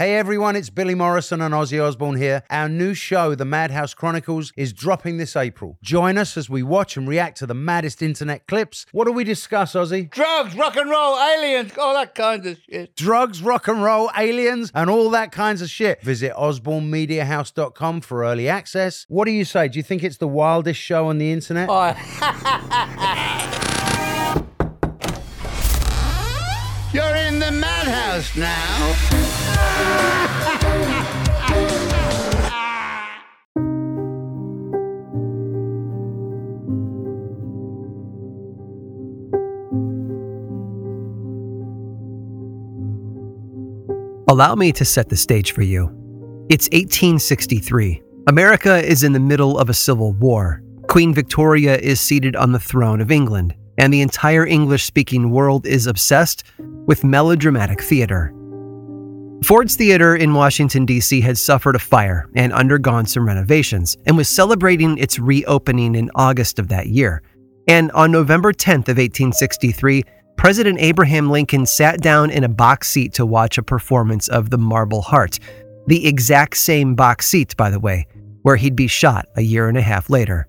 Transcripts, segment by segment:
Hey everyone, it's Billy Morrison and Ozzy Osbourne here. Our new show, The Madhouse Chronicles, is dropping this April. Join us as we watch and react to the maddest internet clips. What do we discuss, Ozzy? Drugs, rock and roll, aliens, all that kind of shit. Drugs, rock and roll, aliens, and all that kinds of shit. Visit osbornemediahouse.com for early access. What do you say? Do you think it's the wildest show on the internet? You're in the madhouse now. Allow me to set the stage for you. It's 1863. America is in the middle of a civil war. Queen Victoria is seated on the throne of England, and the entire English-speaking world is obsessed with melodramatic theater. Ford's Theater in Washington, D.C. had suffered a fire and undergone some renovations, and was celebrating its reopening in August of that year. And on November 10th of 1863, President Abraham Lincoln sat down in a box seat to watch a performance of The Marble Heart, the exact same box seat, by the way, where he'd be shot a year and a half later.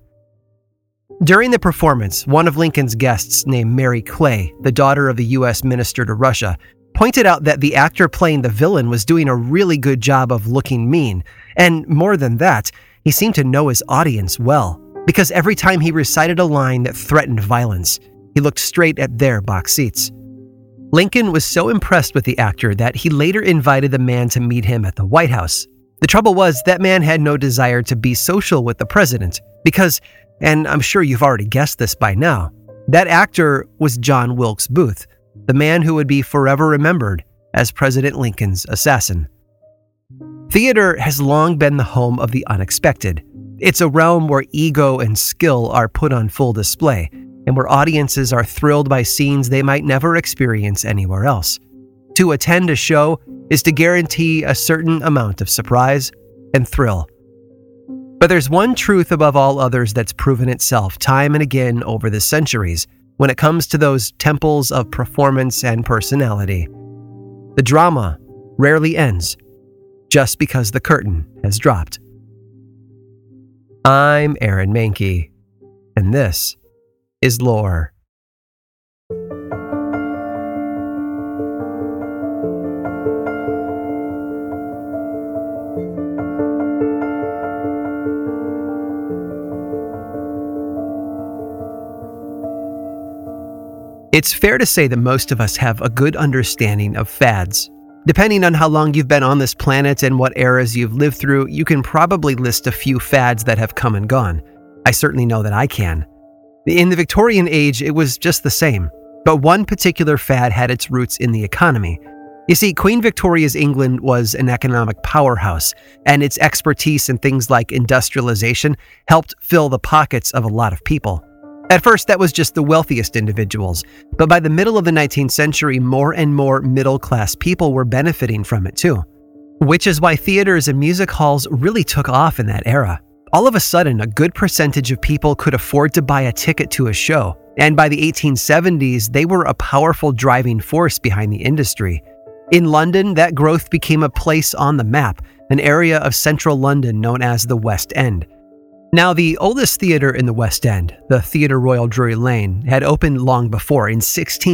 During the performance, one of Lincoln's guests, named Mary Clay, the daughter of the U.S. Minister to Russia, pointed out that the actor playing the villain was doing a really good job of looking mean, and more than that, he seemed to know his audience well, because every time he recited a line that threatened violence, he looked straight at their box seats. Lincoln was so impressed with the actor that he later invited the man to meet him at the White House. The trouble was, that man had no desire to be social with the president, because, and I'm sure you've already guessed this by now, that actor was John Wilkes Booth, the man who would be forever remembered as President Lincoln's assassin. Theater has long been the home of the unexpected. It's a realm where ego and skill are put on full display, and where audiences are thrilled by scenes they might never experience anywhere else. To attend a show is to guarantee a certain amount of surprise and thrill. But there's one truth above all others that's proven itself time and again over the centuries when it comes to those temples of performance and personality. The drama rarely ends just because the curtain has dropped. I'm Aaron Mahnke, and this is Lore. It's fair to say that most of us have a good understanding of fads. Depending on how long you've been on this planet and what eras you've lived through, you can probably list a few fads that have come and gone. I certainly know that I can. In the Victorian age, it was just the same, but one particular fad had its roots in the economy. You see, Queen Victoria's England was an economic powerhouse, and its expertise in things like industrialization helped fill the pockets of a lot of people. At first, that was just the wealthiest individuals, but by the middle of the 19th century, more and more middle-class people were benefiting from it too. Which is why theaters and music halls really took off in that era. All of a sudden, a good percentage of people could afford to buy a ticket to a show, and by the 1870s, they were a powerful driving force behind the industry. In London, that growth became a place on the map, an area of central London known as the West End. Now, the oldest theater in the West End, the Theatre Royal Drury Lane, had opened long before, in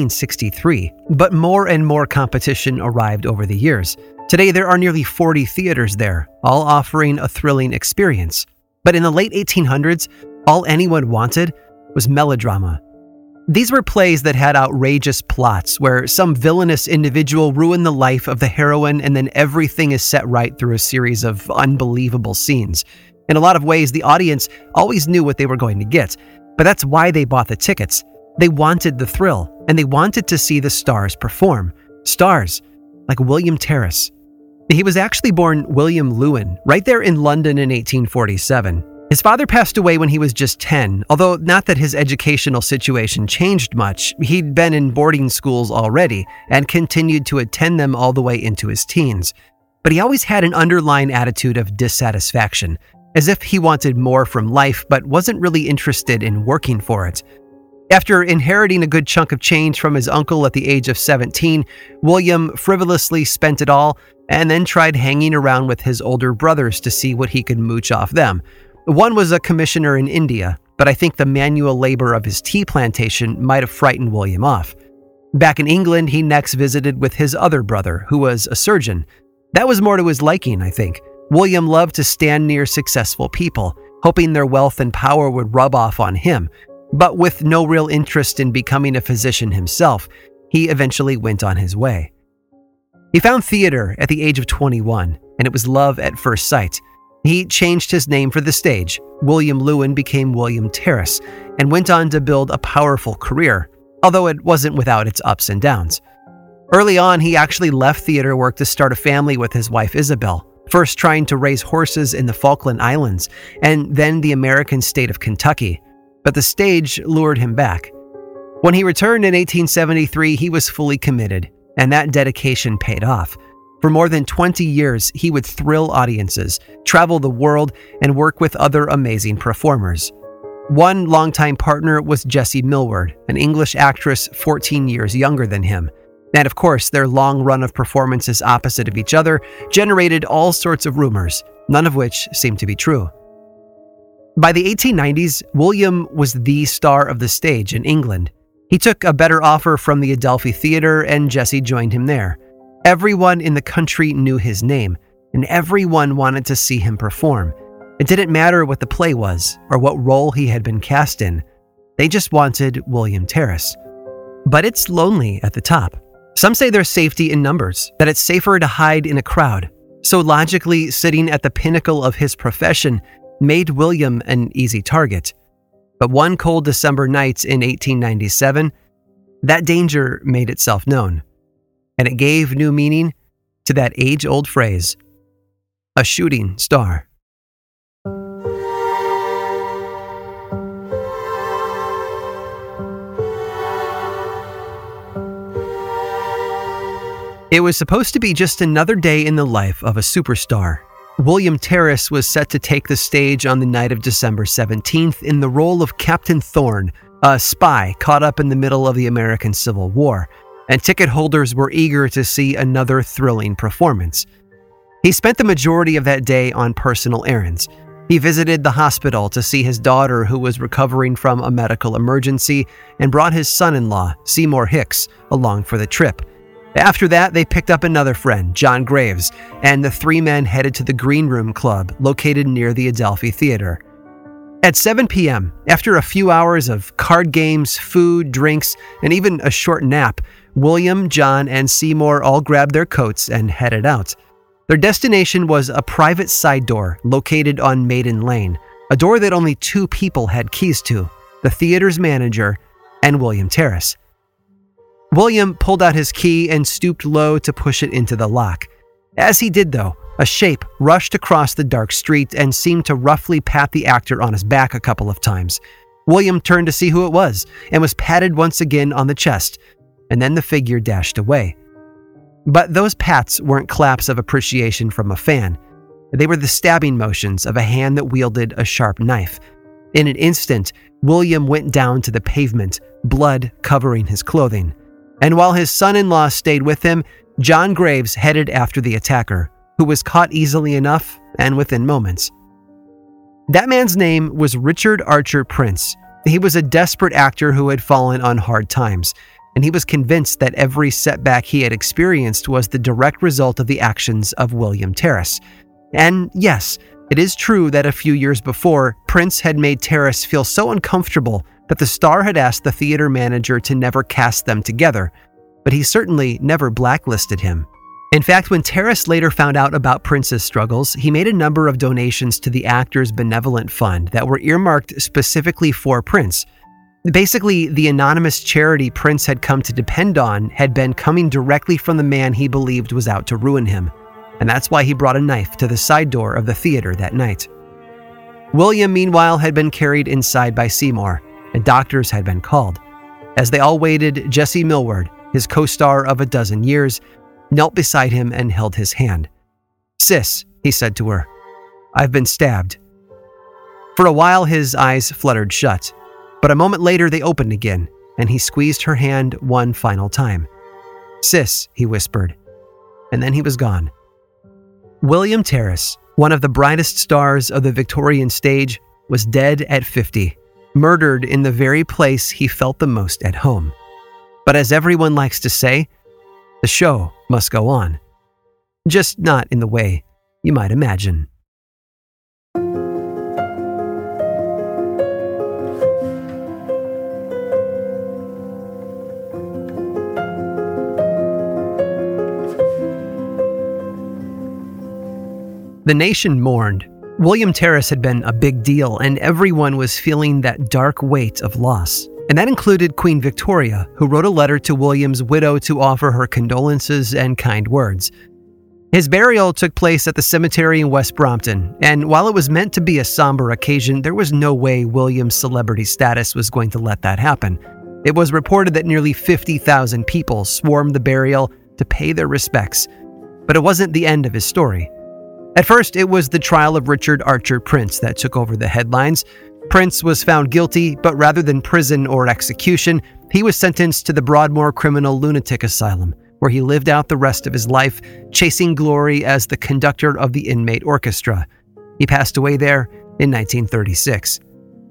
1663, but more and more competition arrived over the years. Today, there are nearly 40 theaters there, all offering a thrilling experience. But in the late 1800s, all anyone wanted was melodrama. These were plays that had outrageous plots where some villainous individual ruined the life of the heroine and then everything is set right through a series of unbelievable scenes. In a lot of ways, the audience always knew what they were going to get, but that's why they bought the tickets. They wanted the thrill, and they wanted to see the stars perform. Stars like William Terrace. He was actually born William Lewin, right there in London in 1847. His father passed away when he was just 10, although not that his educational situation changed much. He'd been in boarding schools already and continued to attend them all the way into his teens. But he always had an underlying attitude of dissatisfaction, as if he wanted more from life but wasn't really interested in working for it. After inheriting a good chunk of change from his uncle at the age of 17, William frivolously spent it all and then tried hanging around with his older brothers to see what he could mooch off them. One was a commissioner in India, but I think the manual labor of his tea plantation might have frightened William off. Back in England, he next visited with his other brother, who was a surgeon. That was more to his liking, I think. William loved to stand near successful people, hoping their wealth and power would rub off on him. But with no real interest in becoming a physician himself, he eventually went on his way. He found theater at the age of 21, and it was love at first sight. He changed his name for the stage. William Lewin became William Terrace, and went on to build a powerful career, although it wasn't without its ups and downs. Early on, he actually left theater work to start a family with his wife Isabel, first trying to raise horses in the Falkland Islands, and then the American state of Kentucky. But the stage lured him back. When he returned in 1873, he was fully committed, and that dedication paid off. For more than 20 years, he would thrill audiences, travel the world, and work with other amazing performers. One longtime partner was Jessie Millward, an English actress 14 years younger than him. And of course, their long run of performances opposite of each other generated all sorts of rumors, none of which seemed to be true. By the 1890s, William was the star of the stage in England. He took a better offer from the Adelphi Theatre, and Jessie joined him there. Everyone in the country knew his name, and everyone wanted to see him perform. It didn't matter what the play was or what role he had been cast in. They just wanted William Terrace. But it's lonely at the top. Some say there's safety in numbers, that it's safer to hide in a crowd. So logically, sitting at the pinnacle of his profession made William an easy target. But one cold December night in 1897, that danger made itself known. And it gave new meaning to that age-old phrase, a shooting star. It was supposed to be just another day in the life of a superstar. William Terrace was set to take the stage on the night of December 17th in the role of Captain Thorne, a spy caught up in the middle of the American Civil War, and ticket holders were eager to see another thrilling performance. He spent the majority of that day on personal errands. He visited the hospital to see his daughter, who was recovering from a medical emergency, and brought his son-in-law, Seymour Hicks, along for the trip. After that, they picked up another friend, John Graves, and the three men headed to the Green Room Club, located near the Adelphi Theatre. At 7 p.m., after a few hours of card games, food, drinks, and even a short nap, William, John, and Seymour all grabbed their coats and headed out. Their destination was a private side door located on Maiden Lane, a door that only two people had keys to, the theater's manager and William Terrace. William pulled out his key and stooped low to push it into the lock. As he did, though, a shape rushed across the dark street and seemed to roughly pat the actor on his back a couple of times. William turned to see who it was and was patted once again on the chest, and then the figure dashed away. But those pats weren't claps of appreciation from a fan. They were the stabbing motions of a hand that wielded a sharp knife. In an instant, William went down to the pavement, blood covering his clothing. And while his son-in-law stayed with him, John Graves headed after the attacker, who was caught easily enough and within moments. That man's name was Richard Archer Prince. He was a desperate actor who had fallen on hard times, and he was convinced that every setback he had experienced was the direct result of the actions of William Terrace. And yes, it is true that a few years before, Prince had made Terrace feel so uncomfortable that the star had asked the theater manager to never cast them together, but he certainly never blacklisted him. In fact, when Terrace later found out about Prince's struggles, he made a number of donations to the Actors Benevolent Fund that were earmarked specifically for Prince. Basically, the anonymous charity Prince had come to depend on had been coming directly from the man he believed was out to ruin him, and that's why he brought a knife to the side door of the theater that night. William, meanwhile, had been carried inside by Seymour, and doctors had been called. As they all waited, Jessie Millward, his co-star of a dozen years, knelt beside him and held his hand. "Sis," he said to her, "I've been stabbed." For a while, his eyes fluttered shut. But a moment later, they opened again, and he squeezed her hand one final time. "Sis," he whispered, and then he was gone. William Terrace, one of the brightest stars of the Victorian stage, was dead at 50, murdered in the very place he felt the most at home. But as everyone likes to say, the show must go on. Just not in the way you might imagine. The nation mourned. William Terrace had been a big deal, and everyone was feeling that dark weight of loss. And that included Queen Victoria, who wrote a letter to William's widow to offer her condolences and kind words. His burial took place at the cemetery in West Brompton, and while it was meant to be a somber occasion, there was no way William's celebrity status was going to let that happen. It was reported that nearly 50,000 people swarmed the burial to pay their respects. But it wasn't the end of his story. At first, it was the trial of Richard Archer Prince that took over the headlines. Prince was found guilty, but rather than prison or execution, he was sentenced to the Broadmoor Criminal Lunatic Asylum, where he lived out the rest of his life, chasing glory as the conductor of the inmate orchestra. He passed away there in 1936.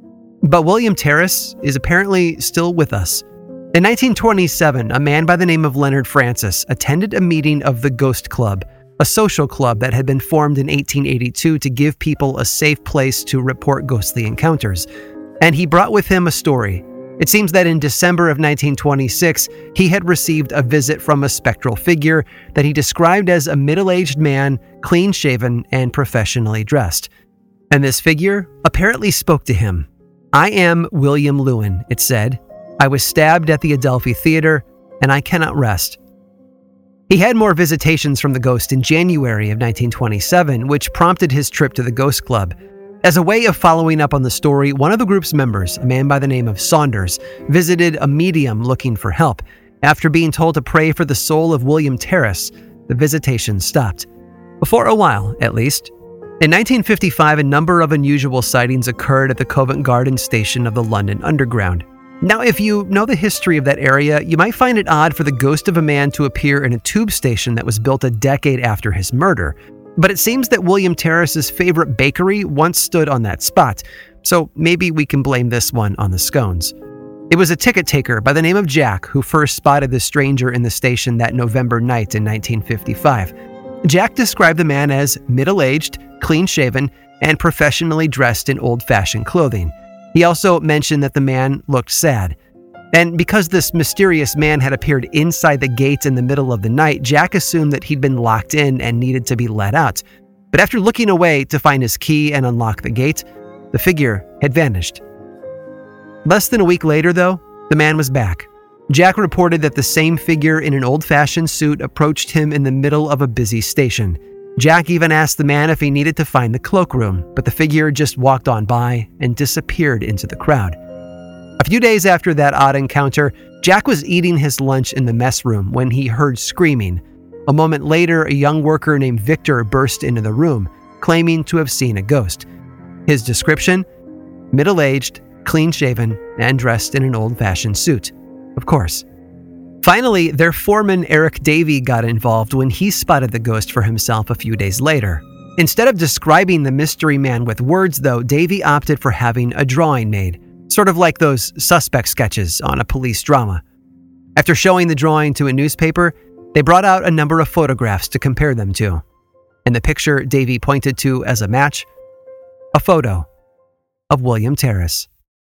But William Terrace is apparently still with us. In 1927, a man by the name of Leonard Francis attended a meeting of the Ghost Club, a social club that had been formed in 1882 to give people a safe place to report ghostly encounters. And he brought with him a story. It seems that in December of 1926, he had received a visit from a spectral figure that he described as a middle-aged man, clean-shaven and professionally dressed. And this figure apparently spoke to him. "I am William Lewin," it said. "I was stabbed at the Adelphi Theater, and I cannot rest." He had more visitations from the ghost in January of 1927, which prompted his trip to the Ghost Club. As a way of following up on the story, one of the group's members, a man by the name of Saunders, visited a medium looking for help. After being told to pray for the soul of William Terrace, the visitation stopped. For a while, at least. In 1955, a number of unusual sightings occurred at the Covent Garden station of the London Underground. Now, if you know the history of that area, you might find it odd for the ghost of a man to appear in a tube station that was built a decade after his murder. But it seems that William Terrace's favorite bakery once stood on that spot, so maybe we can blame this one on the scones. It was a ticket taker by the name of Jack who first spotted the stranger in the station that November night in 1955. Jack described the man as middle-aged, clean-shaven, and professionally dressed in old-fashioned clothing. He also mentioned that the man looked sad. And because this mysterious man had appeared inside the gate in the middle of the night, Jack assumed that he'd been locked in and needed to be let out. But after looking away to find his key and unlock the gate, the figure had vanished. Less than a week later, though, the man was back. Jack reported that the same figure in an old-fashioned suit approached him in the middle of a busy station. Jack even asked the man if he needed to find the cloakroom, but the figure just walked on by and disappeared into the crowd. A few days after that odd encounter, Jack was eating his lunch in the mess room when he heard screaming. A moment later, a young worker named Victor burst into the room, claiming to have seen a ghost. His description? Middle-aged, clean-shaven, and dressed in an old-fashioned suit. Of course. Finally, their foreman Eric Davey got involved when he spotted the ghost for himself a few days later. Instead of describing the mystery man with words, though, Davey opted for having a drawing made, sort of like those suspect sketches on a police drama. After showing the drawing to a newspaper, they brought out a number of photographs to compare them to. And the picture Davey pointed to as a match, a photo of William Terrace.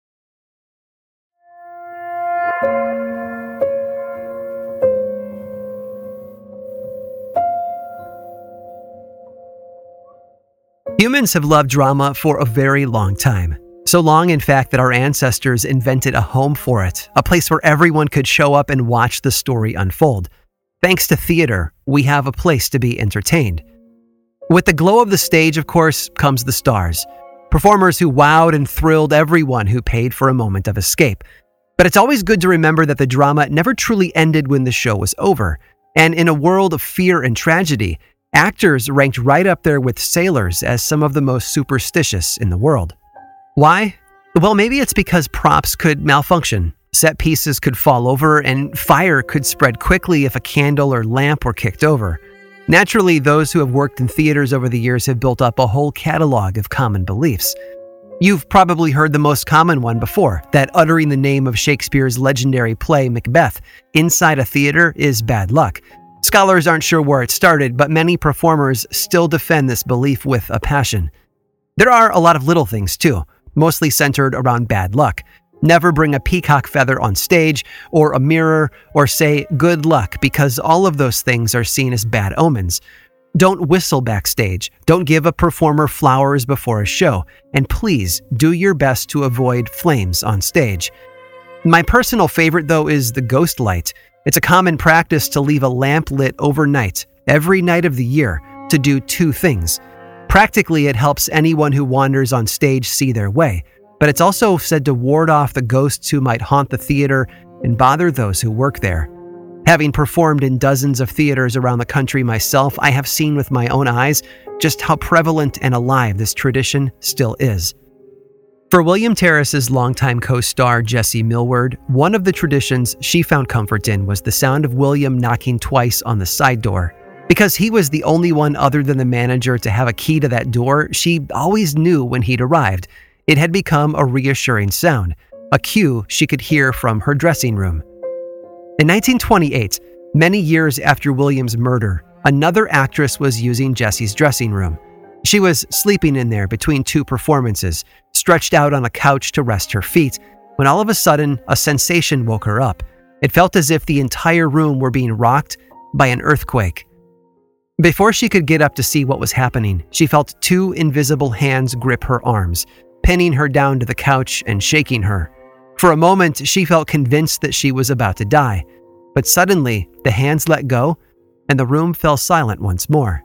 Humans have loved drama for a very long time. So long, in fact, that our ancestors invented a home for it, a place where everyone could show up and watch the story unfold. Thanks to theater, we have a place to be entertained. With the glow of the stage, of course, comes the stars. Performers who wowed and thrilled everyone who paid for a moment of escape. But it's always good to remember that the drama never truly ended when the show was over. And in a world of fear and tragedy, actors ranked right up there with sailors as some of the most superstitious in the world. Why? Well, maybe it's because props could malfunction, set pieces could fall over, and fire could spread quickly if a candle or lamp were kicked over. Naturally, those who have worked in theaters over the years have built up a whole catalog of common beliefs. You've probably heard the most common one before, that uttering the name of Shakespeare's legendary play Macbeth inside a theater is bad luck. Scholars aren't sure where it started, but many performers still defend this belief with a passion. There are a lot of little things too, mostly centered around bad luck. Never bring a peacock feather on stage, or a mirror, or say good luck, because all of those things are seen as bad omens. Don't whistle backstage. Don't give a performer flowers before a show. And please do your best to avoid flames on stage. My personal favorite, though, is the ghost light. It's a common practice to leave a lamp lit overnight, every night of the year, to do two things. Practically, it helps anyone who wanders on stage see their way, but it's also said to ward off the ghosts who might haunt the theater and bother those who work there. Having performed in dozens of theaters around the country myself, I have seen with my own eyes just how prevalent and alive this tradition still is. For William Terrace's longtime co-star Jessie Millward, one of the traditions she found comfort in was the sound of William knocking twice on the side door. Because he was the only one other than the manager to have a key to that door, she always knew when he'd arrived. It had become a reassuring sound, a cue she could hear from her dressing room. In 1928, many years after William's murder, another actress was using Jessie's dressing room. She was sleeping in there between two performances, stretched out on a couch to rest her feet, when all of a sudden, a sensation woke her up. It felt as if the entire room were being rocked by an earthquake. Before she could get up to see what was happening, she felt two invisible hands grip her arms, pinning her down to the couch and shaking her. For a moment, she felt convinced that she was about to die, but suddenly, the hands let go, and the room fell silent once more.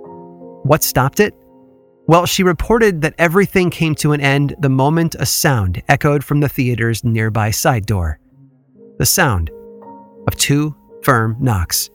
What stopped it? Well, she reported that everything came to an end the moment a sound echoed from the theater's nearby side door. The sound of two firm knocks.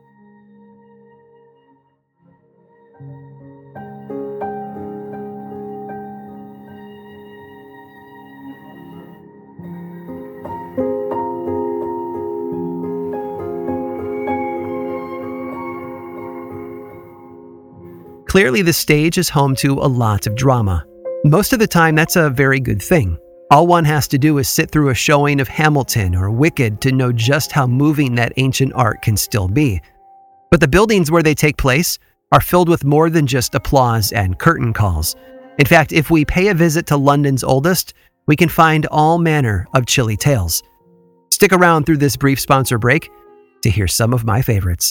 Clearly, the stage is home to a lot of drama. Most of the time, that's a very good thing. All one has to do is sit through a showing of Hamilton or Wicked to know just how moving that ancient art can still be. But the buildings where they take place are filled with more than just applause and curtain calls. In fact, if we pay a visit to London's oldest, we can find all manner of chilly tales. Stick around through this brief sponsor break to hear some of my favorites.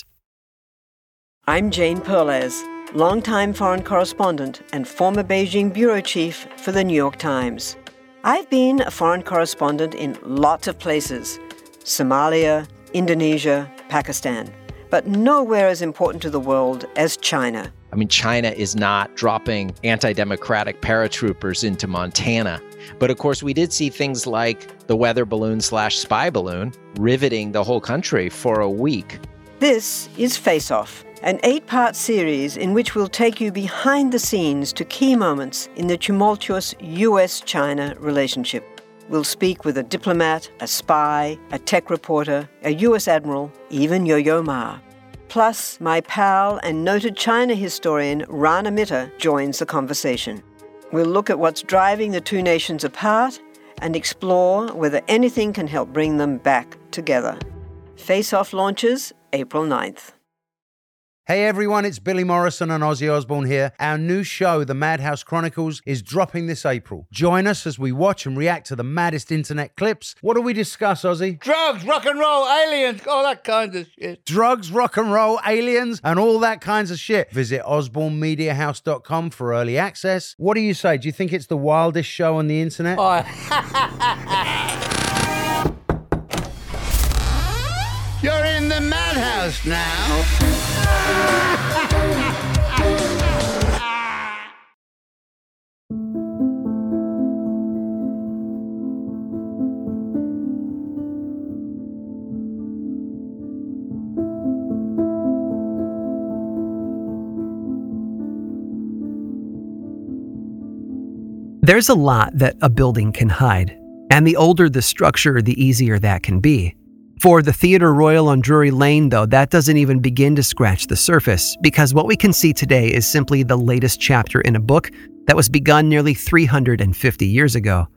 I'm Jane Perlez, longtime foreign correspondent and former Beijing bureau chief for the New York Times. I've been a foreign correspondent in lots of places: Somalia, Indonesia, Pakistan, but nowhere as important to the world as China. I mean, China is not dropping anti-democratic paratroopers into Montana. But of course, we did see things like the weather balloon/spy balloon riveting the whole country for a week. This is Face Off, an 8-part series in which we'll take you behind the scenes to key moments in the tumultuous US-China relationship. We'll speak with a diplomat, a spy, a tech reporter, a US admiral, even Yo-Yo Ma. Plus, my pal and noted China historian Rana Mitter joins the conversation. We'll look at what's driving the two nations apart and explore whether anything can help bring them back together. Face Off launches April 9th. Hey everyone, it's Billy Morrison and Ozzy Osbourne here. Our new show, The Madhouse Chronicles, is dropping this April. Join us as we watch and react to the maddest internet clips. What do we discuss, Ozzy? Drugs, rock and roll, aliens, all that kind of shit. Drugs, rock and roll, aliens, and all that kinds of shit. Visit osbornemediahouse.com for early access. What do you say? Do you think it's the wildest show on the internet? Oh. You're in the madhouse now. There's a lot that a building can hide, and the older the structure, the easier that can be. For the Theatre Royal on Drury Lane, though, that doesn't even begin to scratch the surface, because what we can see today is simply the latest chapter in a book that was begun nearly 350 years ago.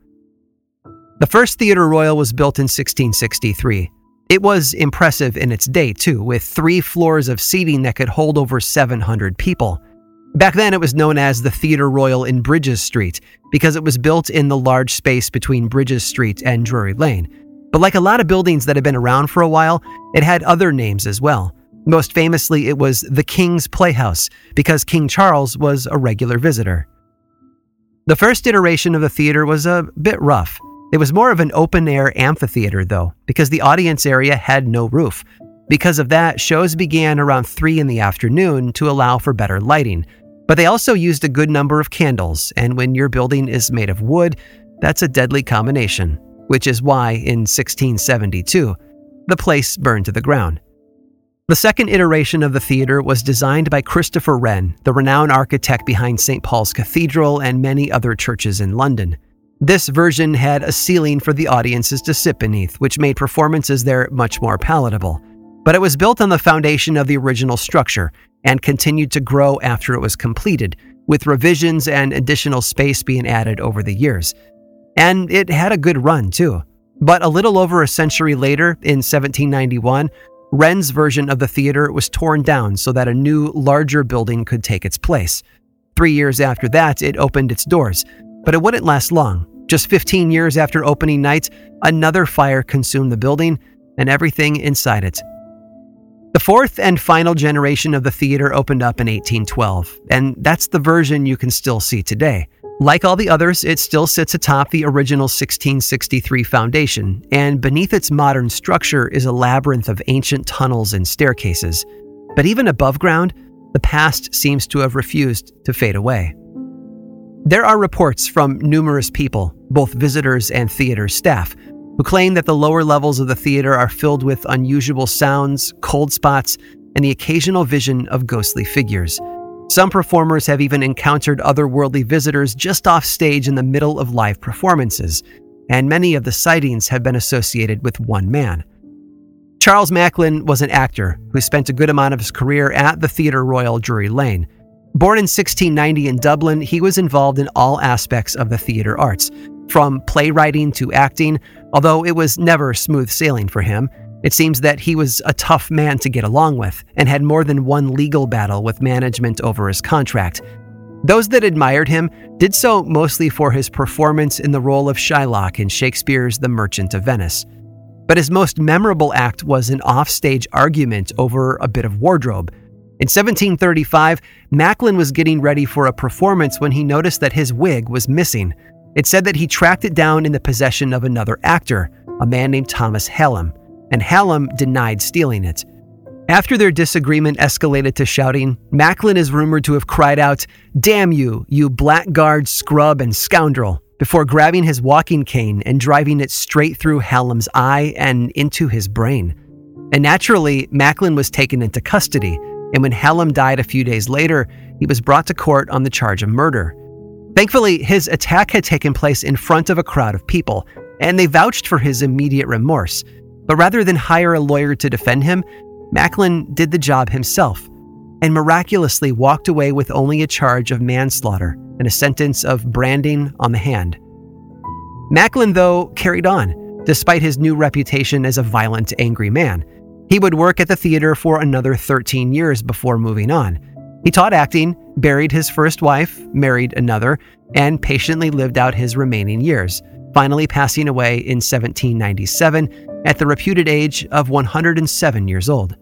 The first Theatre Royal was built in 1663. It was impressive in its day, too, with 3 floors of seating that could hold over 700 people. Back then, it was known as the Theatre Royal in Bridges Street, because it was built in the large space between Bridges Street and Drury Lane. But like a lot of buildings that had been around for a while, it had other names as well. Most famously, it was the King's Playhouse, because King Charles was a regular visitor. The first iteration of the theater was a bit rough. It was more of an open-air amphitheater, though, because the audience area had no roof. Because of that, shows began around 3 in the afternoon to allow for better lighting. But they also used a good number of candles, and when your building is made of wood, that's a deadly combination. Which is why, in 1672, the place burned to the ground. The second iteration of the theater was designed by Christopher Wren, the renowned architect behind St. Paul's Cathedral and many other churches in London. This version had a ceiling for the audiences to sit beneath, which made performances there much more palatable. But it was built on the foundation of the original structure and continued to grow after it was completed, with revisions and additional space being added over the years. And it had a good run, too. But a little over a century later, in 1791, Wren's version of the theater was torn down so that a new, larger building could take its place. 3 years after that, it opened its doors. But it wouldn't last long. Just 15 years after opening night, another fire consumed the building and everything inside it. The fourth and final generation of the theater opened up in 1812, and that's the version you can still see today. Like all the others, it still sits atop the original 1663 foundation, and beneath its modern structure is a labyrinth of ancient tunnels and staircases. But even above ground, the past seems to have refused to fade away. There are reports from numerous people, both visitors and theater staff, who claim that the lower levels of the theater are filled with unusual sounds, cold spots, and the occasional vision of ghostly figures. Some performers have even encountered otherworldly visitors just off stage in the middle of live performances, and many of the sightings have been associated with one man. Charles Macklin was an actor who spent a good amount of his career at the Theatre Royal Drury Lane. Born in 1690 in Dublin, he was involved in all aspects of the theater arts, from playwriting to acting, although it was never smooth sailing for him. It seems that he was a tough man to get along with and had more than one legal battle with management over his contract. Those that admired him did so mostly for his performance in the role of Shylock in Shakespeare's The Merchant of Venice. But his most memorable act was an offstage argument over a bit of wardrobe. In 1735, Macklin was getting ready for a performance when he noticed that his wig was missing. It said that he tracked it down in the possession of another actor, a man named Thomas Hallam, and Hallam denied stealing it. After their disagreement escalated to shouting, Macklin is rumored to have cried out, "Damn you, you blackguard, scrub, and scoundrel," before grabbing his walking cane and driving it straight through Hallam's eye and into his brain. And naturally, Macklin was taken into custody, and when Hallam died a few days later, he was brought to court on the charge of murder. Thankfully, his attack had taken place in front of a crowd of people, and they vouched for his immediate remorse. But rather than hire a lawyer to defend him, Macklin did the job himself and miraculously walked away with only a charge of manslaughter and a sentence of branding on the hand. Macklin, though, carried on, despite his new reputation as a violent, angry man. He would work at the theater for another 13 years before moving on. He taught acting, buried his first wife, married another, and patiently lived out his remaining years, finally passing away in 1797 at the reputed age of 107 years old.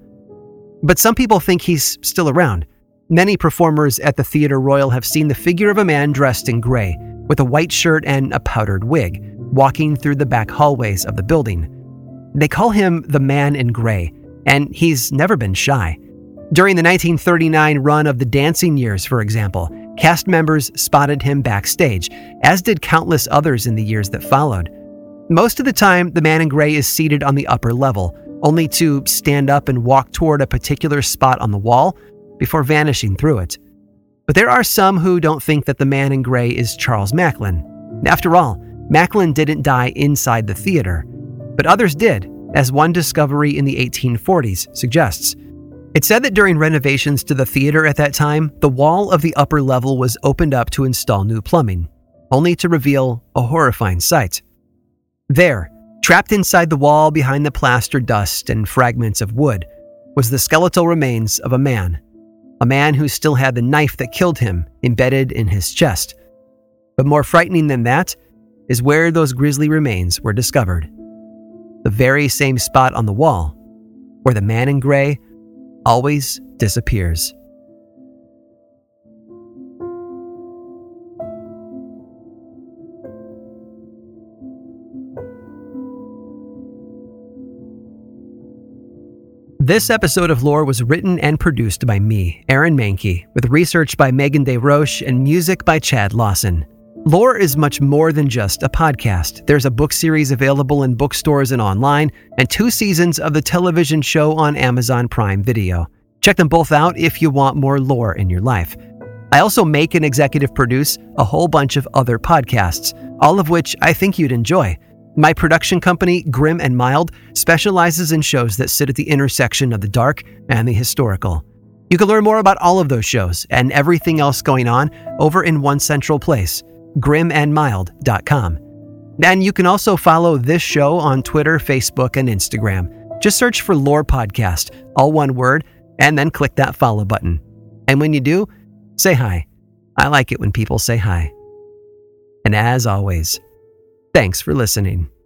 But some people think he's still around. Many performers at the Theatre Royal have seen the figure of a man dressed in gray, with a white shirt and a powdered wig, walking through the back hallways of the building. They call him the Man in Gray, and he's never been shy. During the 1939 run of the Dancing Years, for example, cast members spotted him backstage, as did countless others in the years that followed. Most of the time, the Man in Gray is seated on the upper level, only to stand up and walk toward a particular spot on the wall before vanishing through it. But there are some who don't think that the Man in Gray is Charles Macklin. After all, Macklin didn't die inside the theater, but others did, as one discovery in the 1840s suggests. It said that during renovations to the theater at that time, the wall of the upper level was opened up to install new plumbing, only to reveal a horrifying sight. There, trapped inside the wall behind the plaster dust and fragments of wood, was the skeletal remains of a man who still had the knife that killed him embedded in his chest. But more frightening than that is where those grisly remains were discovered. The very same spot on the wall where the man in gray always disappears. This episode of Lore was written and produced by me, Aaron Mahnke, with research by Megan DeRoche and music by Chad Lawson. Lore is much more than just a podcast. There's a book series available in bookstores and online, and 2 seasons of the television show on Amazon Prime Video. Check them both out if you want more lore in your life. I also make and executive produce a whole bunch of other podcasts, all of which I think you'd enjoy. My production company, Grim and Mild, specializes in shows that sit at the intersection of the dark and the historical. You can learn more about all of those shows and everything else going on over in one central place, grimandmild.com. And you can also follow this show on Twitter, Facebook, and Instagram. Just search for Lore Podcast, all one word, and then click that follow button. And when you do, say hi. I like it when people say hi. And as always, thanks for listening.